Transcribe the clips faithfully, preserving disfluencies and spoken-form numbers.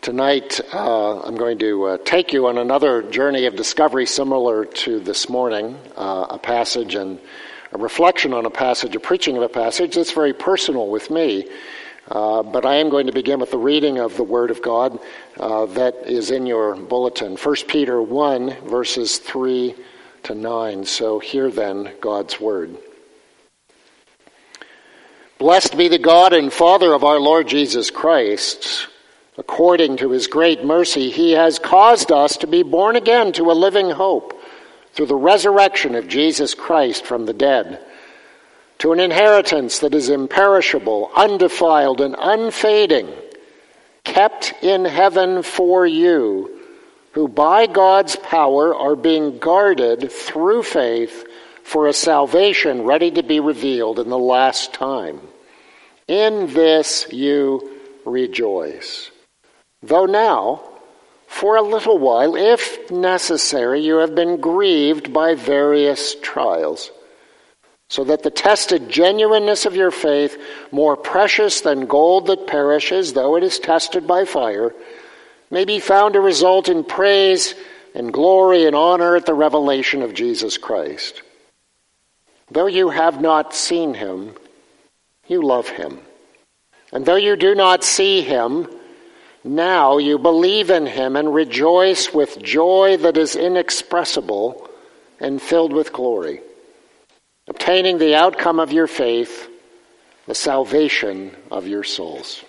Tonight, uh, I'm going to uh, take you on another journey of discovery similar to this morning, uh, a passage and a reflection on a passage, a preaching of a passage that's very personal with me. Uh, but I am going to begin with the reading of the Word of God uh, that is in your bulletin. First Peter one, verses three to nine. So hear then God's Word. Blessed be the God and Father of our Lord Jesus Christ. According to his great mercy, he has caused us to be born again to a living hope through the resurrection of Jesus Christ from the dead, to an inheritance that is imperishable, undefiled, and unfading, kept in heaven for you, who by God's power are being guarded through faith for a salvation ready to be revealed in the last time. In this you rejoice. Though now, for a little while, if necessary, you have been grieved by various trials, so that the tested genuineness of your faith, more precious than gold that perishes, though it is tested by fire, may be found to result in praise and glory and honor at the revelation of Jesus Christ. Though you have not seen him, you love him. And though you do not see him, now you believe in him and rejoice with joy that is inexpressible and filled with glory, obtaining the outcome of your faith, the salvation of your souls.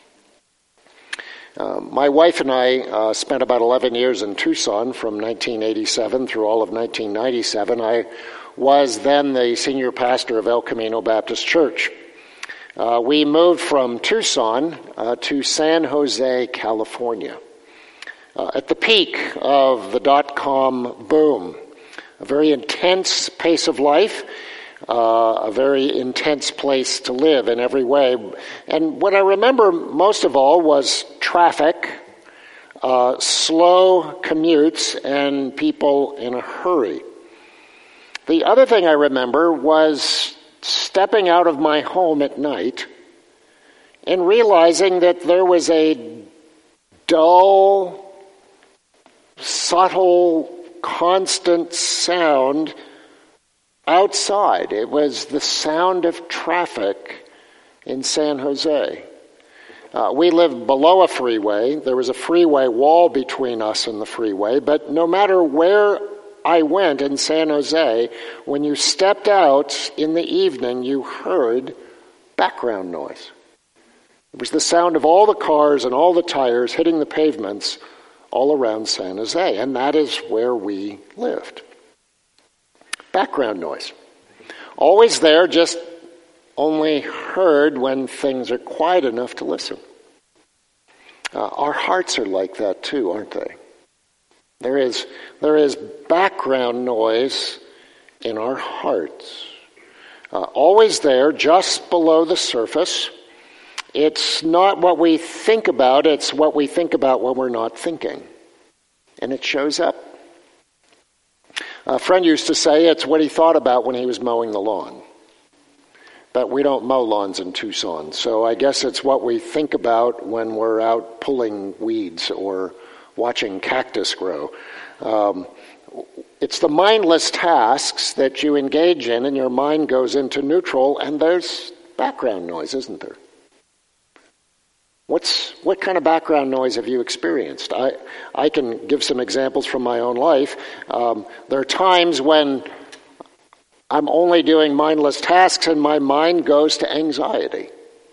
Uh, my wife and I uh, spent about eleven years in Tucson from nineteen eighty-seven through all of nineteen ninety-seven. I was then the senior pastor of El Camino Baptist Church. Uh, we moved from Tucson uh, to San Jose, California, uh, at the peak of the dot-com boom. A very intense pace of life, uh, a very intense place to live in every way. And what I remember most of all was traffic, uh, slow commutes, and people in a hurry. The other thing I remember was stepping out of my home at night and realizing that there was a dull, subtle, constant sound outside. It was the sound of traffic in San Jose. Uh, we lived below a freeway. There was a freeway wall between us and the freeway, but no matter where I went in San Jose, when you stepped out in the evening, you heard background noise. It was the sound of all the cars and all the tires hitting the pavements all around San Jose, and that is where we lived. Background noise. Always there, just only heard when things are quiet enough to listen. Uh, our hearts are like that too, aren't they? There is, there is background noise in our hearts. Uh, always there, just below the surface. It's not what we think about, it's what we think about when we're not thinking. And it shows up. A friend used to say it's what he thought about when he was mowing the lawn. But we don't mow lawns in Tucson, so I guess it's what we think about when we're out pulling weeds or watching cactus grow. Um, it's the mindless tasks that you engage in and your mind goes into neutral, and there's background noise, isn't there? What's what kind of background noise have you experienced? I, I can give some examples from my own life. Um, there are times when I'm only doing mindless tasks and my mind goes to anxiety.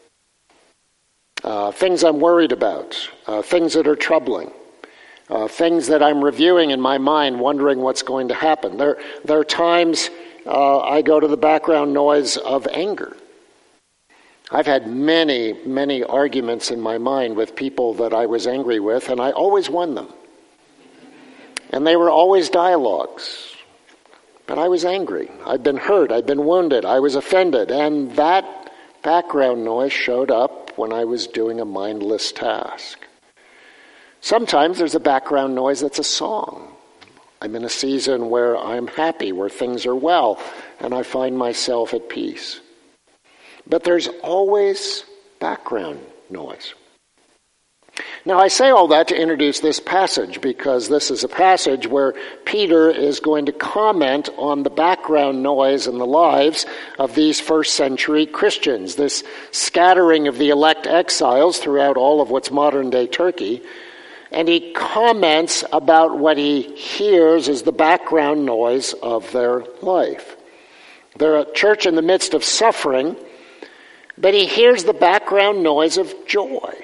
Uh, things I'm worried about, uh, things that are troubling. Uh, things that I'm reviewing in my mind, wondering what's going to happen. There, there are times uh, I go to the background noise of anger. I've had many, many arguments in my mind with people that I was angry with, and I always won them. And they were always dialogues. But I was angry. I'd been hurt. I'd been wounded. I was offended. And that background noise showed up when I was doing a mindless task. Sometimes there's a background noise that's a song. I'm in a season where I'm happy, where things are well, and I find myself at peace. But there's always background noise. Now, I say all that to introduce this passage because this is a passage where Peter is going to comment on the background noise in the lives of these first century Christians, this scattering of the elect exiles throughout all of what's modern-day Turkey. And he comments about what he hears as the background noise of their life. They're a church in the midst of suffering, but he hears the background noise of joy.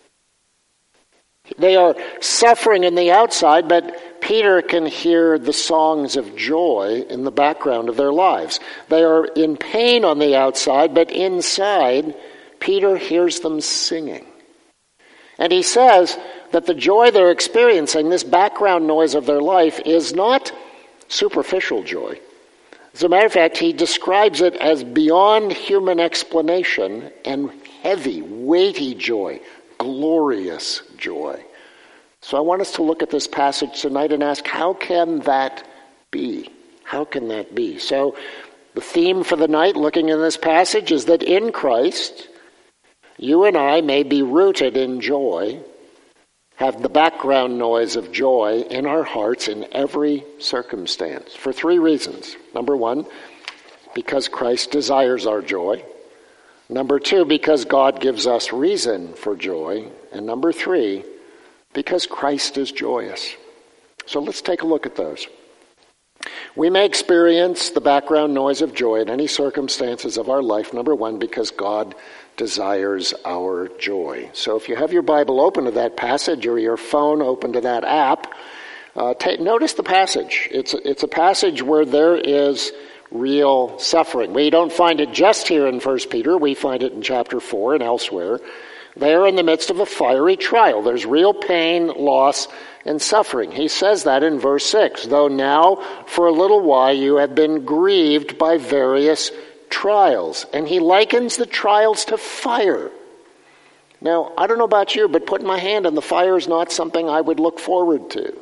They are suffering in the outside, but Peter can hear the songs of joy in the background of their lives. They are in pain on the outside, but inside, Peter hears them singing. And he says that the joy they're experiencing, this background noise of their life, is not superficial joy. As a matter of fact, he describes it as beyond human explanation and heavy, weighty joy, glorious joy. So I want us to look at this passage tonight and ask, how can that be? How can that be? So the theme for the night, looking in this passage, is that in Christ, you and I may be rooted in joy, have the background noise of joy in our hearts in every circumstance, for three reasons. Number one, because Christ desires our joy. Number two, because God gives us reason for joy. And number three, because Christ is joyous. So let's take a look at those. We may experience the background noise of joy in any circumstances of our life, number one, because God desires our joy. So if you have your Bible open to that passage or your phone open to that app, uh, ta- notice the passage. It's a, it's a passage where there is real suffering. We don't find it just here in First Peter. We find it in chapter four and elsewhere. They are in the midst of a fiery trial. There's real pain, loss, and suffering. He says that in verse six. Though now, for a little while, you have been grieved by various trials. And he likens the trials to fire. Now, I don't know about you, but putting my hand on the fire is not something I would look forward to.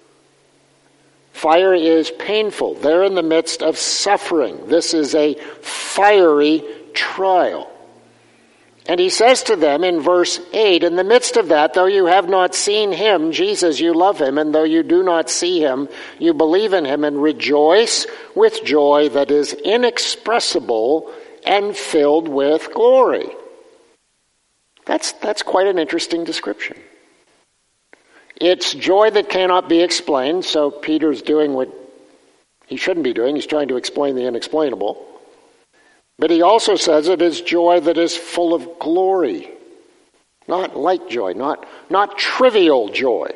Fire is painful. They're in the midst of suffering. This is a fiery trial. And he says to them in verse eight, in the midst of that, though you have not seen him, Jesus, you love him, and though you do not see him, you believe in him and rejoice with joy that is inexpressible and filled with glory. That's, that's quite an interesting description. It's joy that cannot be explained, so Peter's doing what he shouldn't be doing. He's trying to explain the unexplainable. But he also says it is joy that is full of glory. Not light joy, not, not trivial joy.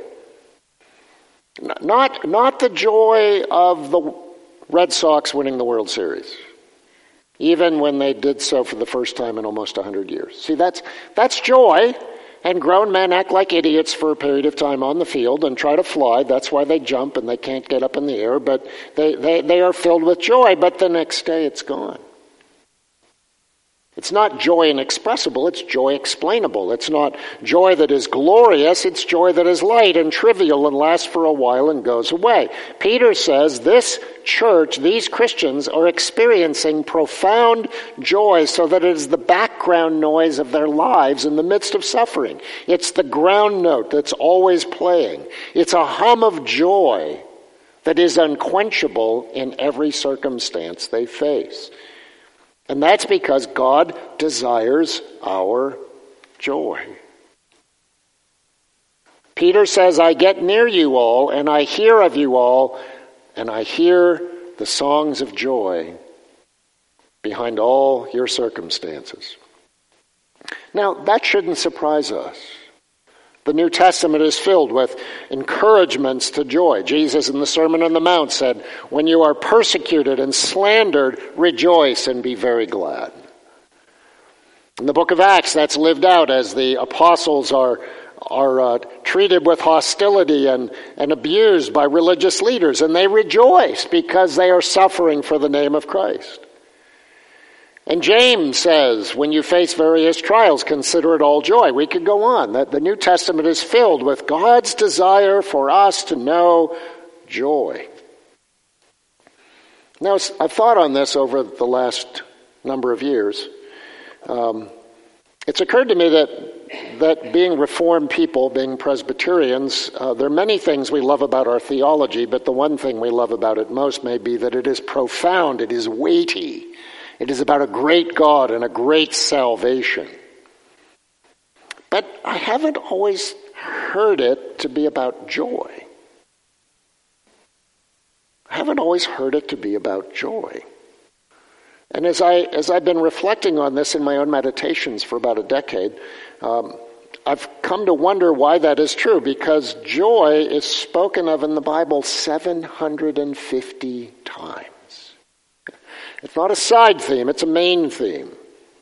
Not, not the joy of the Red Sox winning the World Series, even when they did so for the first time in almost one hundred years. See, that's, that's joy, and grown men act like idiots for a period of time on the field and try to fly. That's why they jump and they can't get up in the air, but they, they, they are filled with joy, but the next day it's gone. It's not joy inexpressible, it's joy explainable. It's not joy that is glorious, it's joy that is light and trivial and lasts for a while and goes away. Peter says this church, these Christians, are experiencing profound joy so that it is the background noise of their lives in the midst of suffering. It's the ground note that's always playing. It's a hum of joy that is unquenchable in every circumstance they face. And that's because God desires our joy. Peter says, I get near you all, and I hear of you all, and I hear the songs of joy behind all your circumstances. Now, that shouldn't surprise us. The New Testament is filled with encouragements to joy. Jesus in the Sermon on the Mount said, when you are persecuted and slandered, rejoice and be very glad. In the book of Acts, that's lived out as the apostles are, are uh, treated with hostility and, and abused by religious leaders, and they rejoice because they are suffering for the name of Christ. And James says, when you face various trials, consider it all joy. We could go on. That the New Testament is filled with God's desire for us to know joy. Now, I've thought on this over the last number of years. Um, it's occurred to me that that being Reformed people, being Presbyterians, uh, there are many things we love about our theology, but the one thing we love about it most may be that it is profound, it is weighty. It is about a great God and a great salvation. But I haven't always heard it to be about joy. I haven't always heard it to be about joy. And as, I, as I've been reflecting on this in my own meditations for about a decade, um, I've come to wonder why that is true, because joy is spoken of in the Bible seven hundred fifty times. It's not a side theme, it's a main theme.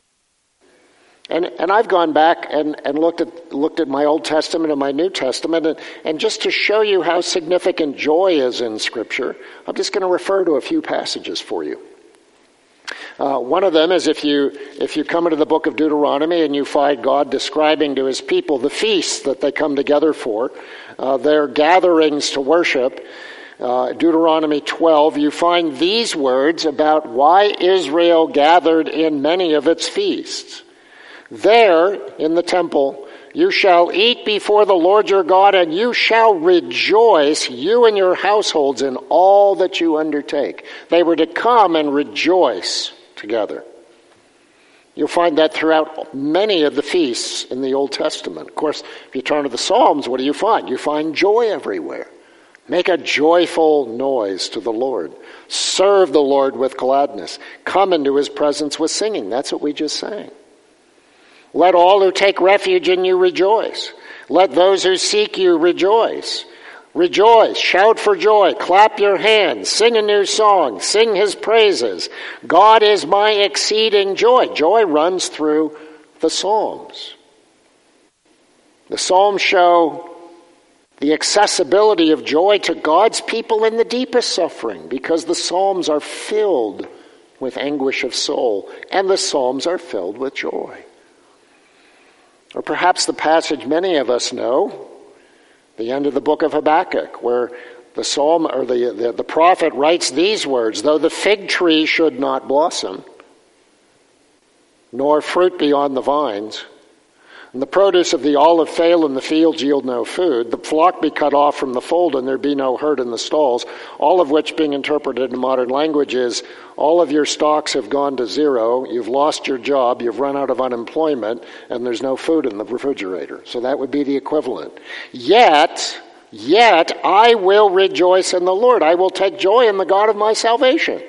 And and I've gone back and, and looked at looked at my Old Testament and my New Testament, and, and just to show you how significant joy is in Scripture, I'm just going to refer to a few passages for you. Uh, one of them is if you if you come into the book of Deuteronomy and you find God describing to his people the feasts that they come together for, uh, their gatherings to worship. Uh, Deuteronomy twelve, you find these words about why Israel gathered in many of its feasts. There, in the temple, you shall eat before the Lord your God, and you shall rejoice, you and your households, in all that you undertake. They were to come and rejoice together. You'll find that throughout many of the feasts in the Old Testament. Of course, if you turn to the Psalms, what do you find? You find joy everywhere. Make a joyful noise to the Lord. Serve the Lord with gladness. Come into his presence with singing. That's what we just sang. Let all who take refuge in you rejoice. Let those who seek you rejoice. Rejoice, shout for joy, clap your hands, sing a new song, sing his praises. God is my exceeding joy. Joy runs through the Psalms. The Psalms show the accessibility of joy to God's people in the deepest suffering, because the Psalms are filled with anguish of soul, and the Psalms are filled with joy. Or perhaps the passage many of us know, the end of the book of Habakkuk, where the psalm or the, the, the prophet writes these words, though the fig tree should not blossom, nor fruit be on the vines, and the produce of the olive fail in the fields yield no food, the flock be cut off from the fold, and there be no herd in the stalls, all of which, being interpreted in modern language, is all of your stocks have gone to zero, you've lost your job, you've run out of unemployment, and there's no food in the refrigerator. So that would be the equivalent. Yet, yet I will rejoice in the Lord. I will take joy in the God of my salvation.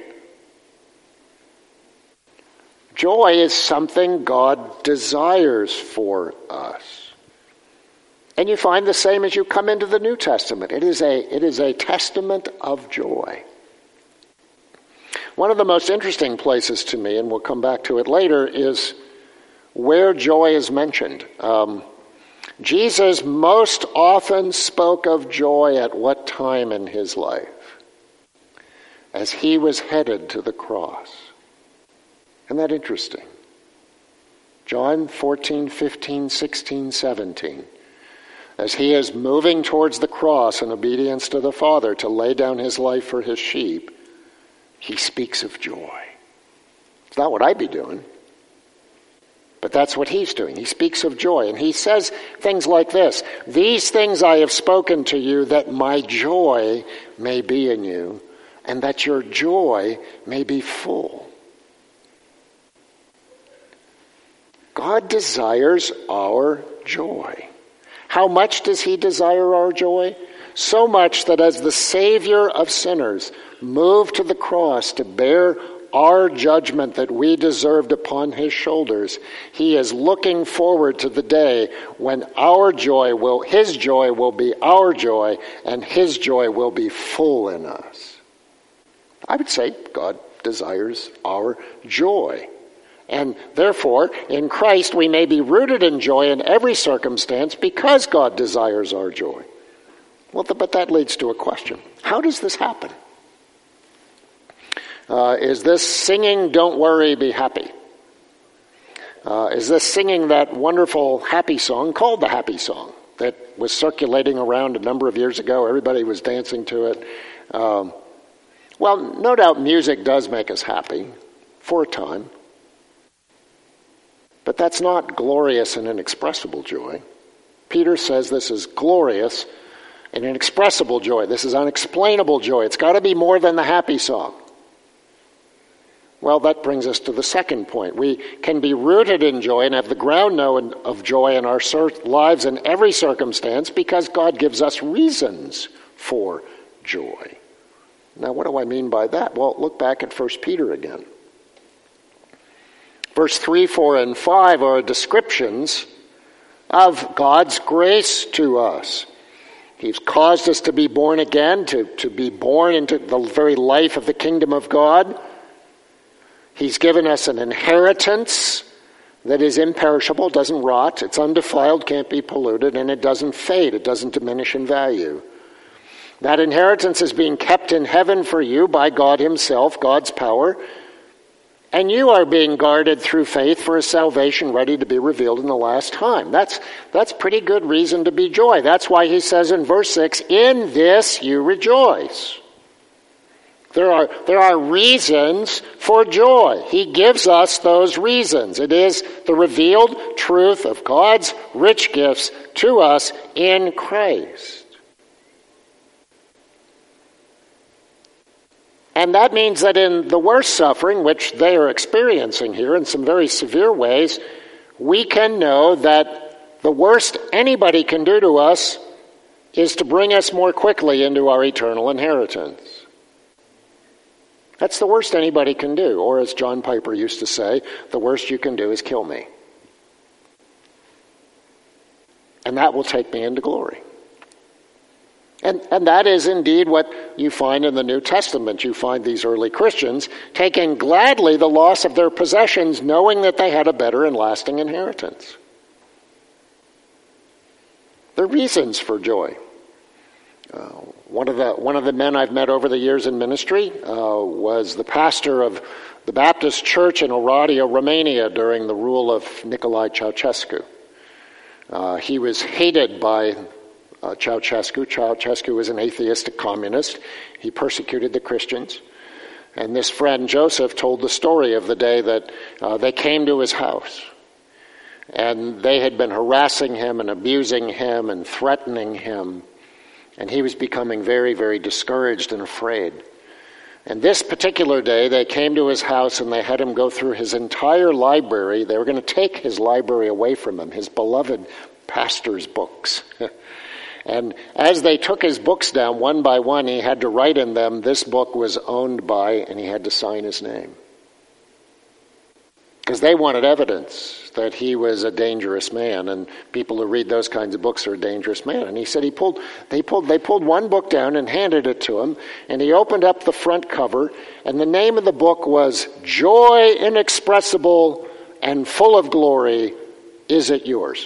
Joy is something God desires for us. And you find the same as you come into the New Testament. It is a, it is a testament of joy. One of the most interesting places to me, and we'll come back to it later, is where joy is mentioned. Um, Jesus most often spoke of joy at what time in his life? As he was headed to the cross. Isn't that interesting? John fourteen, fifteen, sixteen, seventeen. As he is moving towards the cross in obedience to the Father to lay down his life for his sheep, he speaks of joy. It's not what I'd be doing, but that's what he's doing. He speaks of joy, and he says things like this, these things I have spoken to you that my joy may be in you, and that your joy may be full. God desires our joy. How much does he desire our joy? So much that as the Savior of sinners moved to the cross to bear our judgment that we deserved upon his shoulders, he is looking forward to the day when our joy will, his joy will be our joy, and his joy will be full in us. I would say God desires our joy. And therefore, in Christ, we may be rooted in joy in every circumstance because God desires our joy. Well, but that leads to a question. How does this happen? Uh, is this singing, don't worry, be happy? Uh, is this singing that wonderful happy song called the Happy Song that was circulating around a number of years ago? Everybody was dancing to it. Um, well, no doubt music does make us happy for a time. But that's not glorious and inexpressible joy. Peter says this is glorious and inexpressible joy. This is unexplainable joy. It's got to be more than the happy song. Well, that brings us to the second point. We can be rooted in joy and have the ground known of joy in our lives in every circumstance because God gives us reasons for joy. Now, what do I mean by that? Well, look back at First Peter again. Verse three, four, and five are descriptions of God's grace to us. He's caused us to be born again, to, to be born into the very life of the kingdom of God. He's given us an inheritance that is imperishable, doesn't rot, it's undefiled, can't be polluted, and it doesn't fade, it doesn't diminish in value. That inheritance is being kept in heaven for you by God himself, God's power, and you are being guarded through faith for a salvation ready to be revealed in the last time. That's, that's pretty good reason to be joy. That's why he says in verse six, in this you rejoice. There are, there are reasons for joy. He gives us those reasons. It is the revealed truth of God's rich gifts to us in Christ. And that means that in the worst suffering, which they are experiencing here in some very severe ways, we can know that the worst anybody can do to us is to bring us more quickly into our eternal inheritance. That's the worst anybody can do. Or as John Piper used to say, the worst you can do is kill me. And that will take me into glory. And, and that is indeed what you find in the New Testament. You find these early Christians taking gladly the loss of their possessions, knowing that they had a better and lasting inheritance. There are reasons for joy. Uh, one of the one of the men I've met over the years in ministry uh, was the pastor of the Baptist church in Oradea, Romania, during the rule of Nicolae Ceausescu. Uh, he was hated by Uh, Ceausescu. Ceausescu was an atheistic communist. He persecuted the Christians. And this friend Joseph told the story of the day that uh, they came to his house. And they had been harassing him and abusing him and threatening him. And he was becoming very, very discouraged and afraid. And this particular day, they came to his house and they had him go through his entire library. They were going to take his library away from him, his beloved pastor's books. And as they took his books down one by one, he had to write in them, this book was owned by, and he had to sign his name. Because they wanted evidence that he was a dangerous man, and people who read those kinds of books are a dangerous man. And he said he pulled, they pulled, they pulled one book down and handed it to him, and he opened up the front cover, and the name of the book was Joy Inexpressible and Full of Glory, Is It Yours?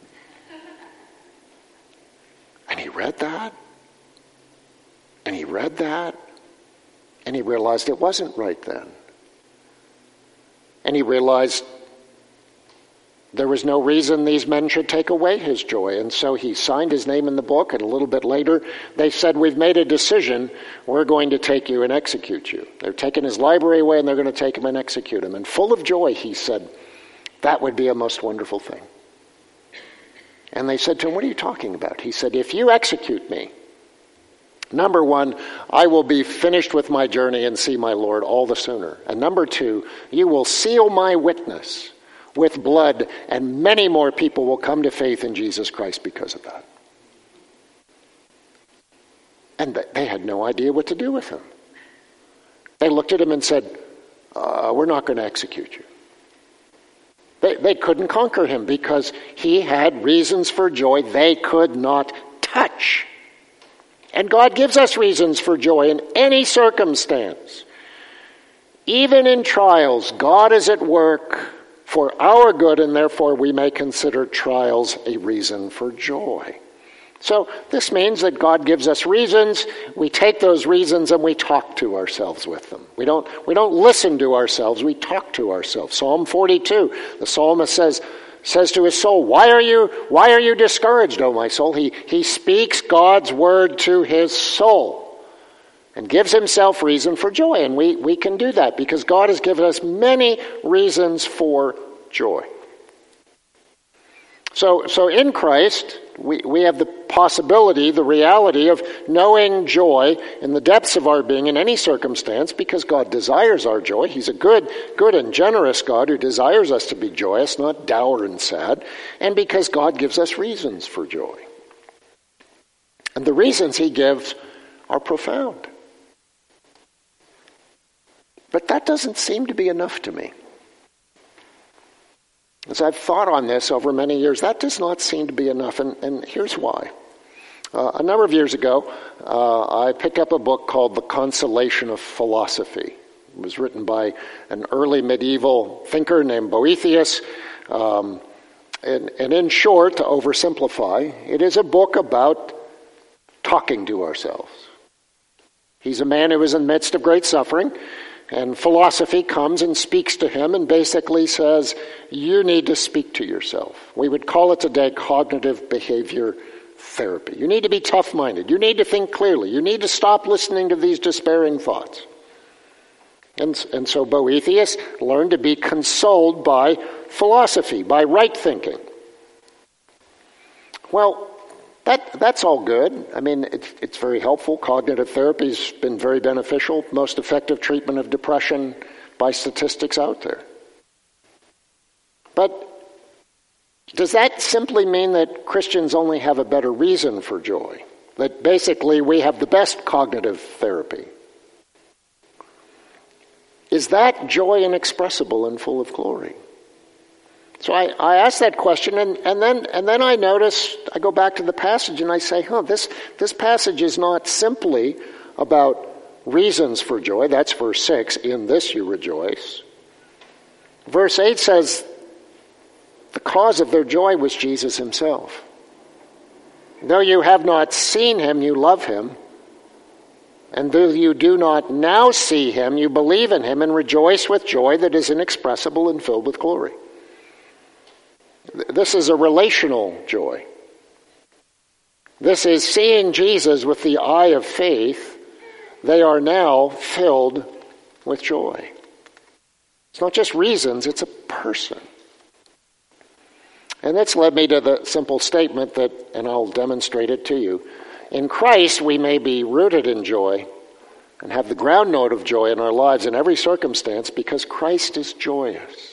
And he read that, and he read that, and he realized it wasn't right then. And he realized there was no reason these men should take away his joy. And so he signed his name in the book, and a little bit later they said, we've made a decision, we're going to take you and execute you. They're taking his library away, and they're going to take him and execute him. And full of joy, he said, that would be a most wonderful thing. And they said to him, what are you talking about? He said, if you execute me, number one, I will be finished with my journey and see my Lord all the sooner. And number two, you will seal my witness with blood, and many more people will come to faith in Jesus Christ because of that. And they had no idea what to do with him. They looked at him and said, uh, we're not going to execute you. They, they couldn't conquer him because he had reasons for joy they could not touch. And God gives us reasons for joy in any circumstance. Even in trials, God is at work for our good, and therefore we may consider trials a reason for joy. So this means that God gives us reasons, we take those reasons and we talk to ourselves with them. We don't, we don't listen to ourselves, we talk to ourselves. Psalm forty-two, the psalmist says, says to his soul, why are you, why are you discouraged, O my soul? He, he speaks God's word to his soul and gives himself reason for joy. And we, we can do that because God has given us many reasons for joy. So, so in Christ, we, we have the possibility, the reality of knowing joy in the depths of our being in any circumstance, because God desires our joy. He's a good, good and generous God who desires us to be joyous, not dour and sad, and because God gives us reasons for joy. And the reasons he gives are profound. But that doesn't seem to be enough to me. As I've thought on this over many years, that does not seem to be enough, and, and here's why. Uh, a number of years ago, uh, I picked up a book called The Consolation of Philosophy. It was written by an early medieval thinker named Boethius. Um, and, and in short, to oversimplify, it is a book about talking to ourselves. He's a man who was in the midst of great suffering, and philosophy comes and speaks to him and basically says, you need to speak to yourself. We would call it today cognitive behavior therapy. You need to be tough-minded. You need to think clearly. You need to stop listening to these despairing thoughts. And, and so Boethius learned to be consoled by philosophy, by right thinking. Well, That that's all good. I mean, it's, it's very helpful. Cognitive therapy's been very beneficial. Most effective treatment of depression by statistics out there. But does that simply mean that Christians only have a better reason for joy? That basically we have the best cognitive therapy? Is that joy inexpressible and full of glory? So I, I ask that question, and, and then and then I notice, I go back to the passage and I say, huh, this, this passage is not simply about reasons for joy. That's verse six, in this you rejoice. Verse eight says, the cause of their joy was Jesus himself. Though you have not seen him, you love him. And though you do not now see him, you believe in him and rejoice with joy that is inexpressible and filled with glory. This is a relational joy. This is seeing Jesus with the eye of faith. They are now filled with joy. It's not just reasons, it's a person. And that's led me to the simple statement that, and I'll demonstrate it to you. In Christ, we may be rooted in joy and have the ground note of joy in our lives in every circumstance because Christ is joyous.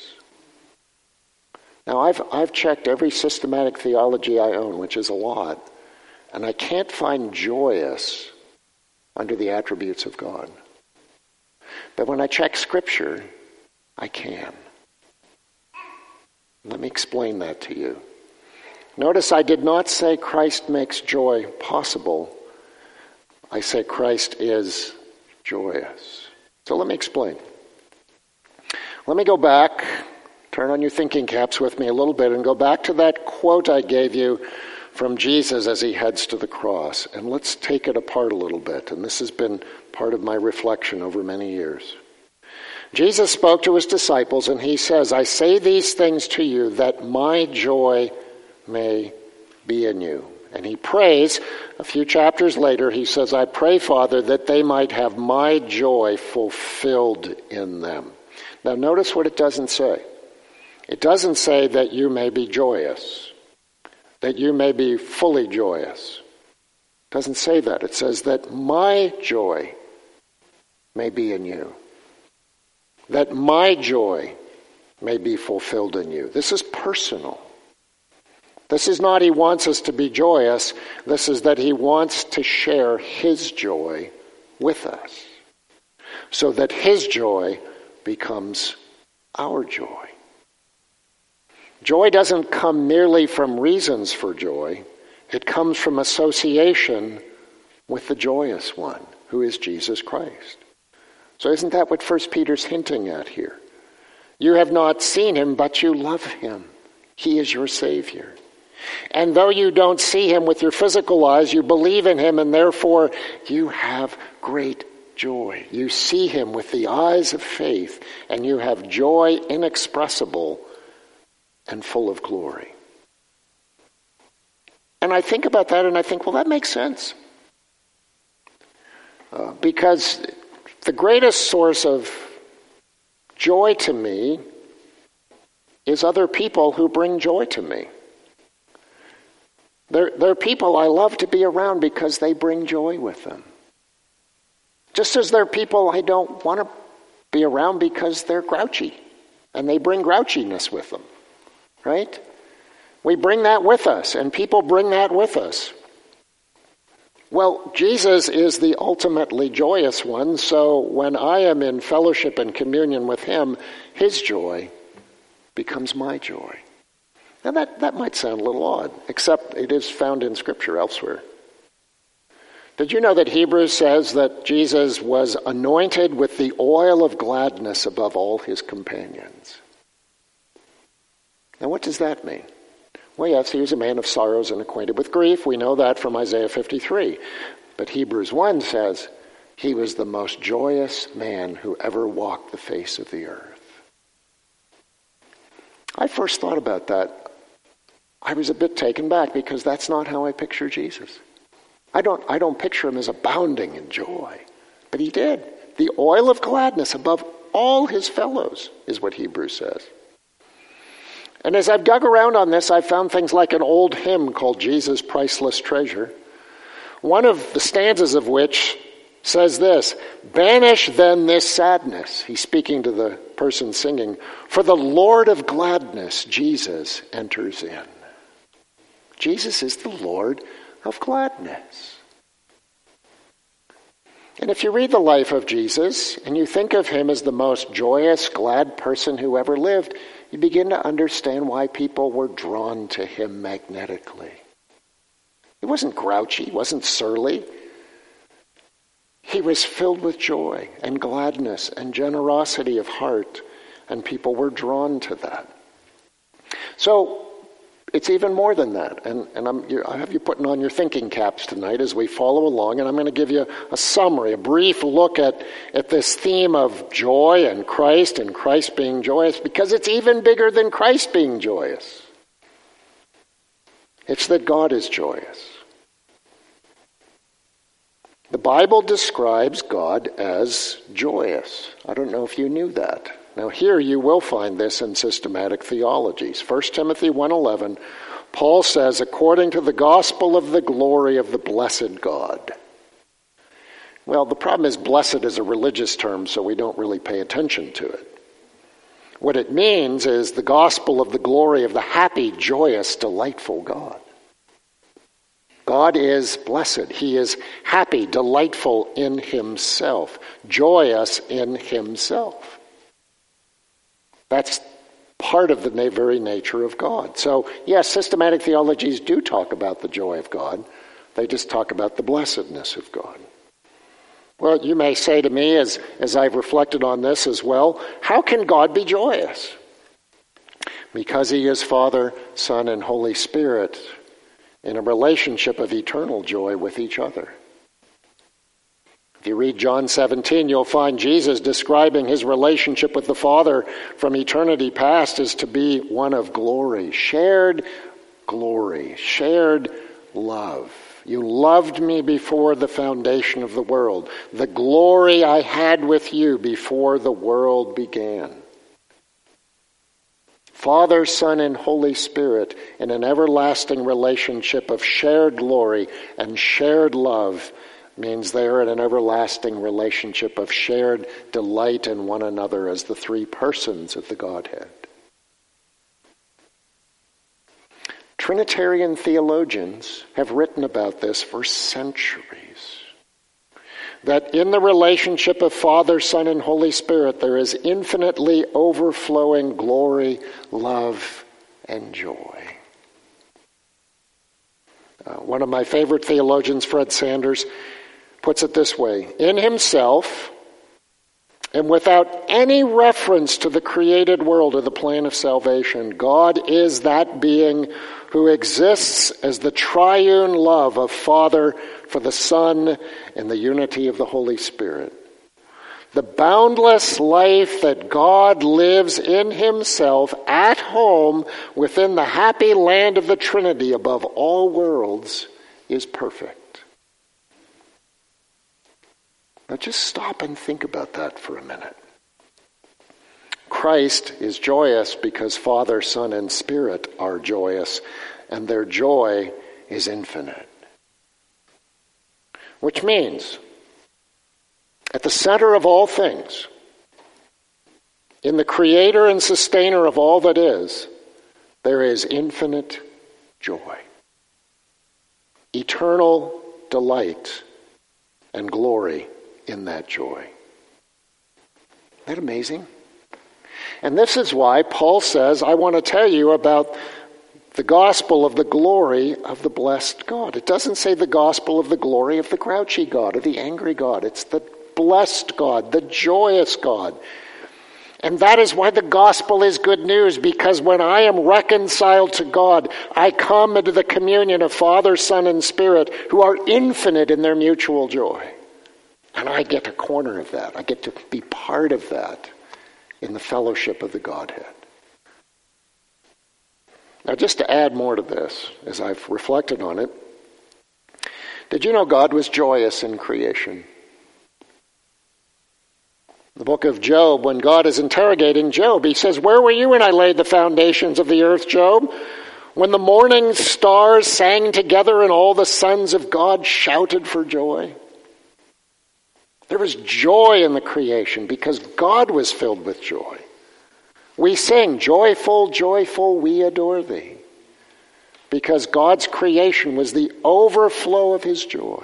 Now, I've I've checked every systematic theology I own, which is a lot, and I can't find joyous under the attributes of God. But when I check Scripture, I can. Let me explain that to you. Notice I did not say Christ makes joy possible. I say Christ is joyous. So let me explain. Let me go back. Turn on your thinking caps with me a little bit and go back to that quote I gave you from Jesus as he heads to the cross. And let's take it apart a little bit. And this has been part of my reflection over many years. Jesus spoke to his disciples and he says, I say these things to you that my joy may be in you. And he prays, a few chapters later, he says, I pray, Father, that they might have my joy fulfilled in them. Now notice what it doesn't say. It doesn't say that you may be joyous, that you may be fully joyous. It doesn't say that. It says that my joy may be in you, that my joy may be fulfilled in you. This is personal. This is not he wants us to be joyous. This is that he wants to share his joy with us so that his joy becomes our joy. Joy doesn't come merely from reasons for joy. It comes from association with the joyous one, who is Jesus Christ. So isn't that what First Peter's hinting at here? You have not seen him, but you love him. He is your Savior. And though you don't see him with your physical eyes, you believe in him, and therefore you have great joy. You see him with the eyes of faith, and you have joy inexpressible and full of glory. And I think about that and I think, well, that makes sense. Uh, because the greatest source of joy to me is other people who bring joy to me. They're, they're people I love to be around because they bring joy with them. Just as they're people I don't want to be around because they're grouchy and they bring grouchiness with them, right? We bring that with us, and people bring that with us. Well, Jesus is the ultimately joyous one, so when I am in fellowship and communion with him, his joy becomes my joy. Now that, that might sound a little odd, except it is found in Scripture elsewhere. Did you know that Hebrews says that Jesus was anointed with the oil of gladness above all his companions? Now what does that mean? Well, yes, he was a man of sorrows and acquainted with grief. We know that from Isaiah fifty-three. But Hebrews one says he was the most joyous man who ever walked the face of the earth. I first thought about that. I was a bit taken back because that's not how I picture Jesus. I don't, I don't picture him as abounding in joy. But he did. The oil of gladness above all his fellows is what Hebrews says. And as I've dug around on this, I've found things like an old hymn called Jesus' Priceless Treasure, one of the stanzas of which says this: "Banish then this sadness," he's speaking to the person singing, "for the Lord of gladness, Jesus, enters in." Jesus is the Lord of gladness. And if you read the life of Jesus and you think of him as the most joyous, glad person who ever lived, you begin to understand why people were drawn to him magnetically. He wasn't grouchy, he wasn't surly. He was filled with joy and gladness and generosity of heart, and people were drawn to that. So it's even more than that. And, and I'm, I have you putting on your thinking caps tonight as we follow along, and I'm going to give you a summary, a brief look at, at this theme of joy and Christ and Christ being joyous, because it's even bigger than Christ being joyous. It's that God is joyous. The Bible describes God as joyous. I don't know if you knew that. Now here you will find this in systematic theologies. First Timothy one eleven, Paul says, according to the gospel of the glory of the blessed God. Well, the problem is blessed is a religious term, so we don't really pay attention to it. What it means is the gospel of the glory of the happy, joyous, delightful God. God is blessed. He is happy, delightful in himself, joyous in himself. That's part of the very nature of God. So, yes, systematic theologies do talk about the joy of God. They just talk about the blessedness of God. Well, you may say to me, as, as I've reflected on this as well, how can God be joyous? Because he is Father, Son, and Holy Spirit in a relationship of eternal joy with each other. If you read John seventeen, you'll find Jesus describing his relationship with the Father from eternity past as to be one of glory, shared glory, shared love. You loved me before the foundation of the world. The glory I had with you before the world began. Father, Son, and Holy Spirit in an everlasting relationship of shared glory and shared love means they are in an everlasting relationship of shared delight in one another as the three persons of the Godhead. Trinitarian theologians have written about this for centuries. That in the relationship of Father, Son, and Holy Spirit, there is infinitely overflowing glory, love, and joy. Uh, one of my favorite theologians, Fred Sanders, puts it this way: in himself, and without any reference to the created world or the plan of salvation, God is that being who exists as the triune love of Father for the Son and the unity of the Holy Spirit. The boundless life that God lives in himself at home within the happy land of the Trinity above all worlds is perfect. Now just stop and think about that for a minute. Christ is joyous because Father, Son, and Spirit are joyous, and their joy is infinite. Which means, at the center of all things, in the creator and sustainer of all that is, there is infinite joy, eternal delight and glory in that joy. Isn't that amazing? And this is why Paul says, I want to tell you about the gospel of the glory of the blessed God. It doesn't say the gospel of the glory of the grouchy God or the angry God. It's the blessed God, the joyous God. And that is why the gospel is good news, because when I am reconciled to God, I come into the communion of Father, Son, and Spirit, who are infinite in their mutual joy. And I get a corner of that. I get to be part of that in the fellowship of the Godhead. Now, just to add more to this, as I've reflected on it, did you know God was joyous in creation? The book of Job, when God is interrogating Job, he says, where were you when I laid the foundations of the earth, Job? When the morning stars sang together and all the sons of God shouted for joy? There was joy in the creation because God was filled with joy. We sing, joyful, joyful, we adore thee. Because God's creation was the overflow of his joy.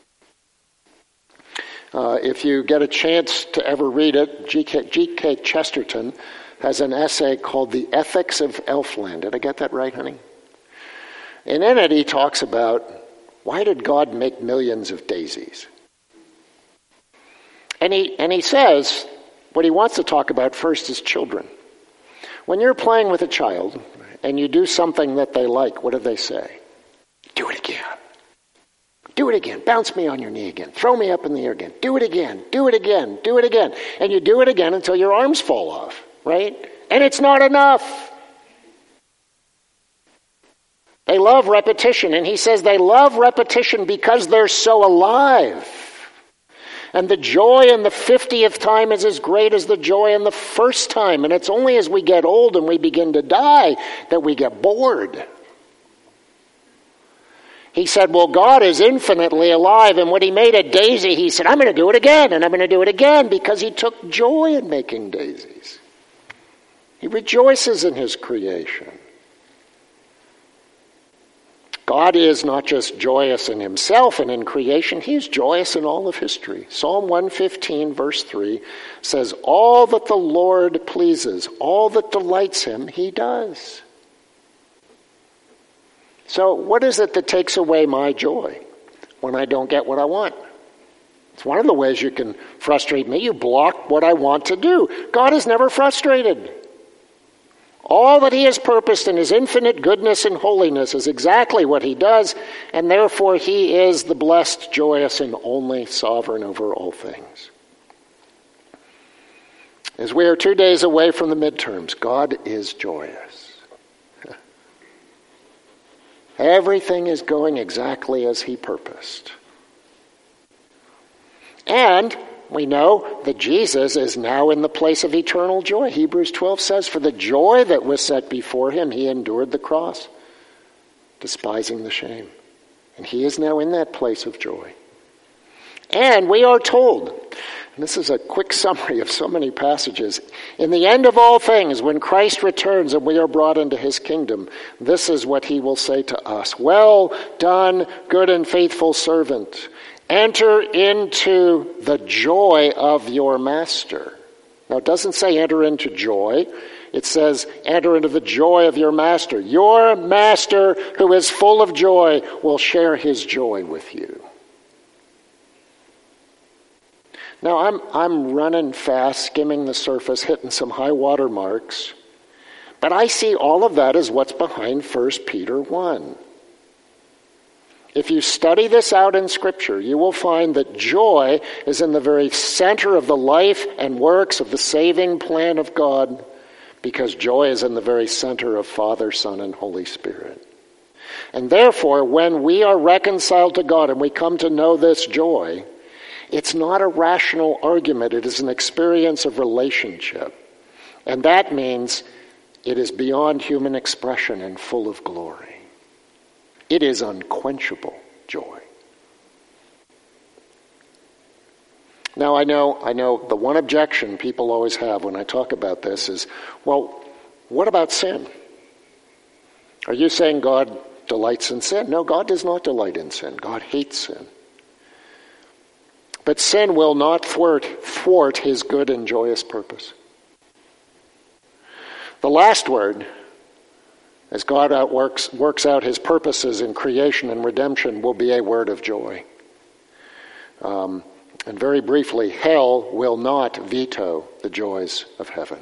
Uh, if you get a chance to ever read it, G K Chesterton has an essay called The Ethics of Elfland. Did I get that right, honey? And in it he talks about, why did God make millions of daisies? And he, and he says, what he wants to talk about first is children. When you're playing with a child and you do something that they like, what do they say? Do it again. Do it again. Bounce me on your knee again. Throw me up in the air again. Do it again. Do it again. Do it again. And you do it again until your arms fall off, right? And it's not enough. They love repetition. And he says they love repetition because they're so alive. And the joy in the fiftieth time is as great as the joy in the first time. And it's only as we get old and we begin to die that we get bored. He said, well, God is infinitely alive, and when he made a daisy, he said, I'm going to do it again, and I'm going to do it again, because he took joy in making daisies. He rejoices in his creation. God is not just joyous in himself and in creation, he's joyous in all of history. Psalm one fifteen, verse three, says, all that the Lord pleases, all that delights him, he does. So what is it that takes away my joy when I don't get what I want? It's one of the ways you can frustrate me. You block what I want to do. God is never frustrated. All that he has purposed in his infinite goodness and holiness is exactly what he does, and therefore he is the blessed, joyous, and only sovereign over all things. As we are two days away from the midterms, God is joyous. Everything is going exactly as he purposed. And we know that Jesus is now in the place of eternal joy. Hebrews twelve says, for the joy that was set before him, he endured the cross, despising the shame. And he is now in that place of joy. And we are told, and this is a quick summary of so many passages, in the end of all things, when Christ returns and we are brought into his kingdom, this is what he will say to us. Well done, good and faithful servant. Enter into the joy of your master. Now, it doesn't say enter into joy. It says enter into the joy of your master. Your master, who is full of joy, will share his joy with you. Now, I'm I'm running fast, skimming the surface, hitting some high water marks. But I see all of that as what's behind First Peter one. If you study this out in Scripture, you will find that joy is in the very center of the life and works of the saving plan of God, because joy is in the very center of Father, Son, and Holy Spirit. And therefore, when we are reconciled to God and we come to know this joy, it's not a rational argument. It is an experience of relationship. And that means it is beyond human expression and full of glory. It is unquenchable joy. Now, I know, I know the one objection people always have when I talk about this is, well, what about sin? Are you saying God delights in sin? No, God does not delight in sin. God hates sin. But sin will not thwart, thwart his good and joyous purpose. The last word, as God outworks, works out his purposes in creation and redemption, will be a word of joy. Um, and very briefly, hell will not veto the joys of heaven.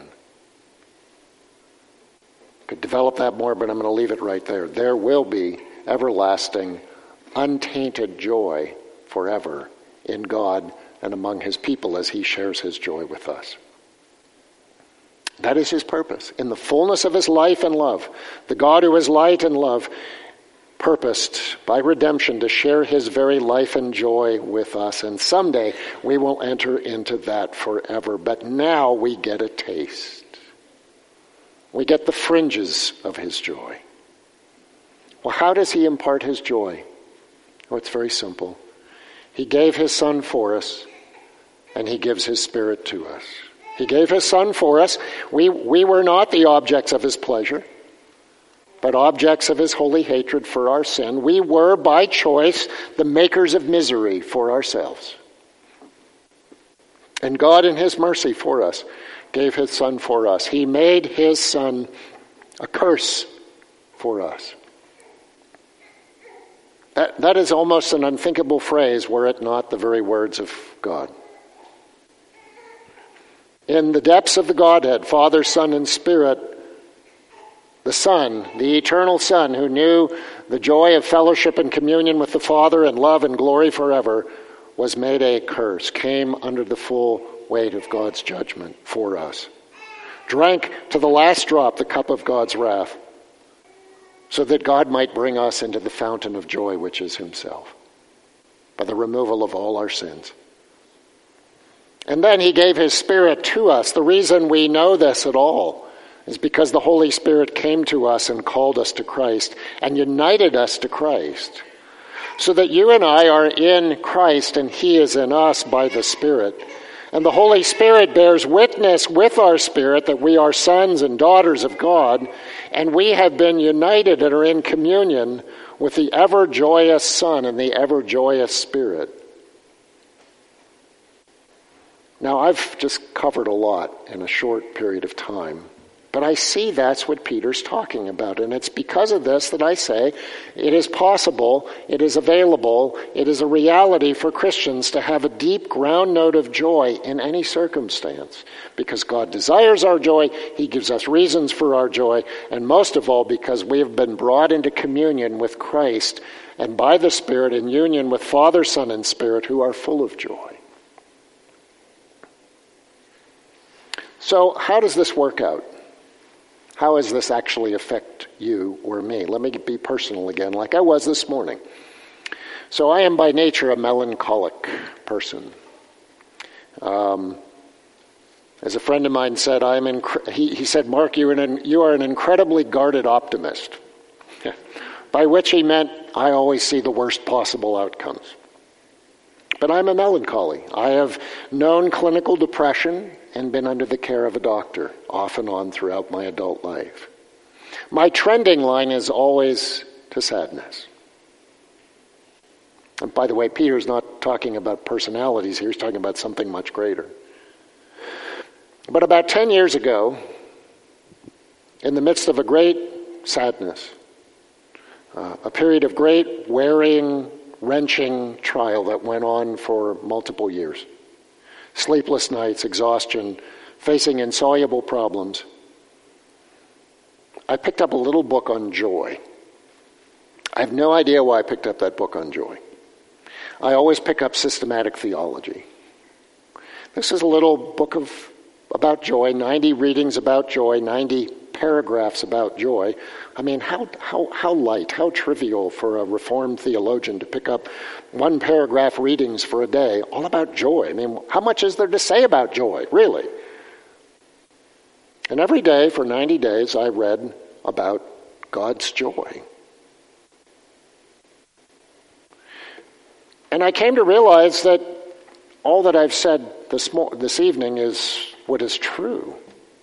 Could develop that more, but I'm going to leave it right there. There will be everlasting, untainted joy forever in God and among his people as he shares his joy with us. That is his purpose. In the fullness of his life and love, the God who is light and love purposed by redemption to share his very life and joy with us. And someday we will enter into that forever. But now we get a taste. We get the fringes of his joy. Well, how does he impart his joy? Oh, it's very simple. He gave his Son for us, and he gives his Spirit to us. He gave his Son for us. We, we were not the objects of his pleasure, but objects of his holy hatred for our sin. We were, by choice, the makers of misery for ourselves. And God, in his mercy for us, gave his Son for us. He made his Son a curse for us. That, that is almost an unthinkable phrase, were it not the very words of God. In the depths of the Godhead, Father, Son, and Spirit, the Son, the eternal Son, who knew the joy of fellowship and communion with the Father and love and glory forever, was made a curse, came under the full weight of God's judgment for us, drank to the last drop the cup of God's wrath, so that God might bring us into the fountain of joy, which is himself, by the removal of all our sins. And then he gave his Spirit to us. The reason we know this at all is because the Holy Spirit came to us and called us to Christ and united us to Christ, so that you and I are in Christ and he is in us by the Spirit. And the Holy Spirit bears witness with our spirit that we are sons and daughters of God, and we have been united and are in communion with the ever-joyous Son and the ever-joyous Spirit. Now, I've just covered a lot in a short period of time, but I see that's what Peter's talking about, and it's because of this that I say it is possible, it is available, it is a reality for Christians to have a deep ground note of joy in any circumstance, because God desires our joy, he gives us reasons for our joy, and most of all because we have been brought into communion with Christ, and by the Spirit in union with Father, Son, and Spirit, who are full of joy. So how does this work out? How does this actually affect you or me? Let me be personal again, like I was this morning. So I am by nature a melancholic person. Um, as a friend of mine said, I am. Inc- he, he said, "Mark, you are, an, you are an incredibly guarded optimist," by which he meant I always see the worst possible outcomes. But I'm a melancholy. I have known clinical depression and been under the care of a doctor off and on throughout my adult life. My trending line is always to sadness. And by the way, Peter's not talking about personalities here, he's talking about something much greater. But about ten years ago, in the midst of a great sadness, uh, a period of great wearing, wrenching trial that went on for multiple years, sleepless nights, exhaustion, facing insoluble problems, I picked up a little book on joy. I have no idea why I picked up that book on joy. I always pick up systematic theology. This is a little book of about joy, ninety readings about joy, ninety paragraphs about joy. I mean, how how how light, how trivial for a Reformed theologian to pick up one paragraph readings for a day, all about joy. I mean, how much is there to say about joy, really? And every day for ninety days I read about God's joy. And I came to realize that all that I've said this mo- this evening is what is true.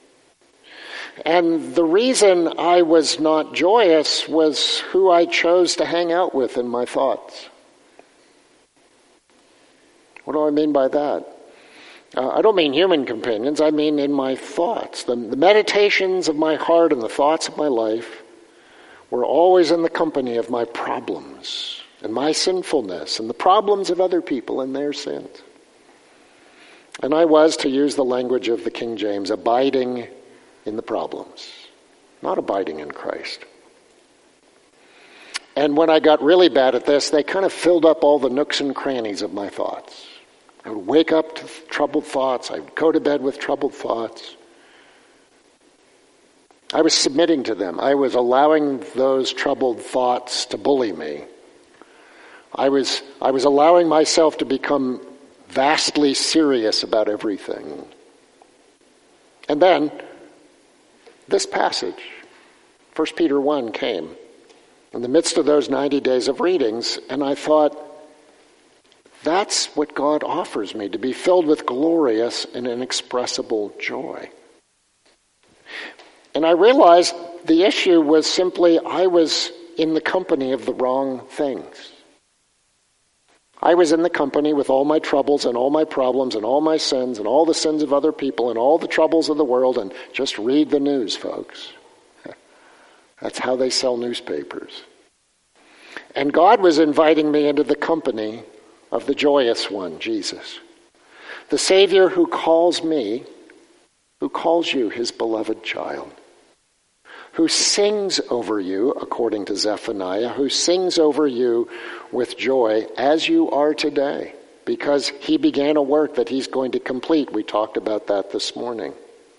And the reason I was not joyous was who I chose to hang out with in my thoughts. What do I mean by that? Uh, I don't mean human companions. I mean in my thoughts. The, the meditations of my heart and the thoughts of my life were always in the company of my problems and my sinfulness and the problems of other people and their sins. And I was, to use the language of the King James, abiding in the problems, not abiding in Christ. And when I got really bad at this, they kind of filled up all the nooks and crannies of my thoughts. I would wake up to troubled thoughts. I would go to bed with troubled thoughts. I was submitting to them. I was allowing those troubled thoughts to bully me. I was, I was allowing myself to become vastly serious about everything. And then, this passage, First Peter one, came in the midst of those ninety days of readings, and I thought, that's what God offers me, to be filled with glorious and inexpressible joy. And I realized the issue was simply I was in the company of the wrong things. I was in the company with all my troubles and all my problems and all my sins and all the sins of other people and all the troubles of the world, and just read the news, folks. That's how they sell newspapers. And God was inviting me into the company of the joyous one, Jesus. The Savior who calls me, who calls you his beloved child. Who sings over you, according to Zephaniah, who sings over you with joy as you are today, because he began a work that he's going to complete. We talked about that this morning.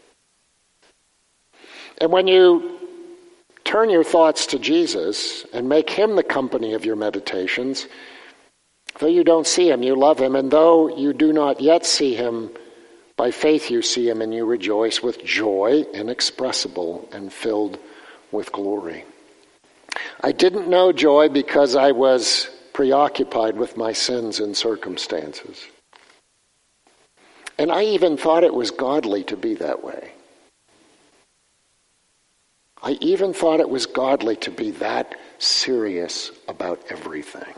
And when you turn your thoughts to Jesus and make him the company of your meditations, though you don't see him, you love him, and though you do not yet see him, by faith you see him and you rejoice with joy inexpressible and filled with glory. I didn't know joy because I was preoccupied with my sins and circumstances. And I even thought it was godly to be that way. I even thought it was godly to be that serious about everything.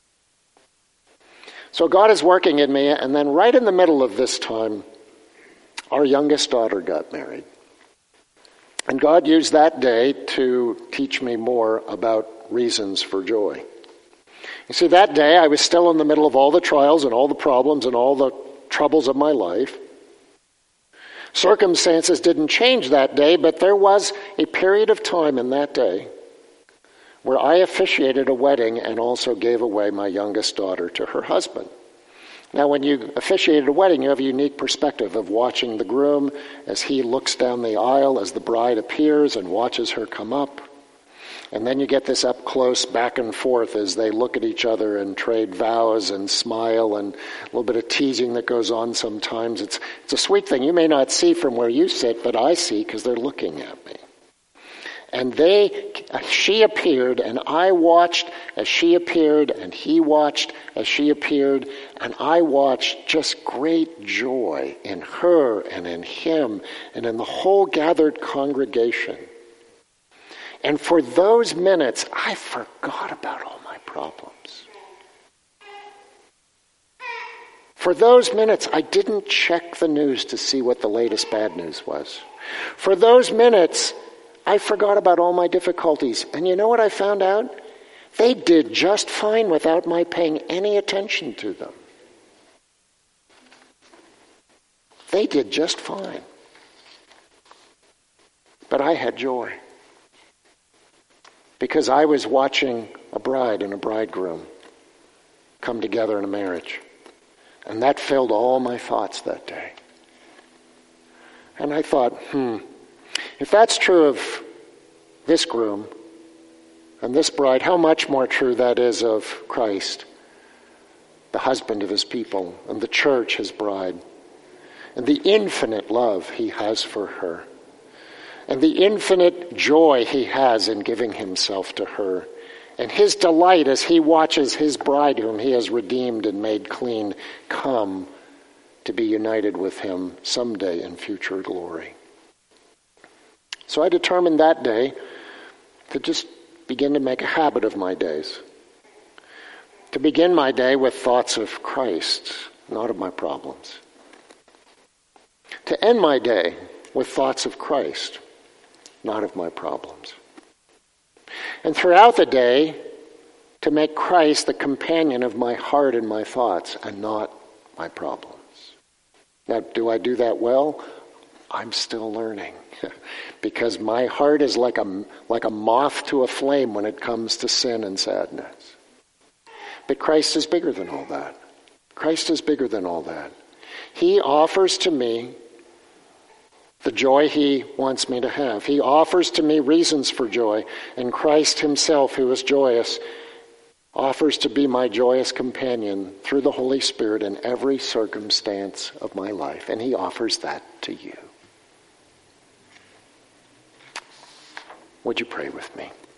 So God is working in me, and then right in the middle of this time, our youngest daughter got married. And God used that day to teach me more about reasons for joy. You see, that day I was still in the middle of all the trials and all the problems and all the troubles of my life. Circumstances didn't change that day, but there was a period of time in that day where I officiated a wedding and also gave away my youngest daughter to her husband. Now, when you officiated a wedding, you have a unique perspective of watching the groom as he looks down the aisle as the bride appears and watches her come up. And then you get this up close back and forth as they look at each other and trade vows and smile, and a little bit of teasing that goes on sometimes. It's, it's a sweet thing. You may not see from where you sit, but I see because they're looking at me. And they, she appeared, and I watched as she appeared, and he watched as she appeared, and I watched just great joy in her and in him and in the whole gathered congregation. And for those minutes, I forgot about all my problems. For those minutes, I didn't check the news to see what the latest bad news was. For those minutes, I forgot about all my difficulties. And you know what I found out? They did just fine without my paying any attention to them. They did just fine. But I had joy. Because I was watching a bride and a bridegroom come together in a marriage. And that filled all my thoughts that day. And I thought, hmm, if that's true of this groom and this bride, how much more true that is of Christ, the husband of his people, and the church, his bride, and the infinite love he has for her, and the infinite joy he has in giving himself to her, And his delight as he watches his bride whom he has redeemed and made clean come to be united with him someday in future glory. So I determined that day to just begin to make a habit of my days. To begin my day with thoughts of Christ, not of my problems. To end my day with thoughts of Christ, not of my problems. And throughout the day, to make Christ the companion of my heart and my thoughts, and not my problems. Now, do I do that well? I'm still learning. Because my heart is like a, like a moth to a flame when it comes to sin and sadness. But Christ is bigger than all that. Christ is bigger than all that. He offers to me the joy he wants me to have. He offers to me reasons for joy. And Christ himself, who is joyous, offers to be my joyous companion through the Holy Spirit in every circumstance of my life. And he offers that to you. Would you pray with me?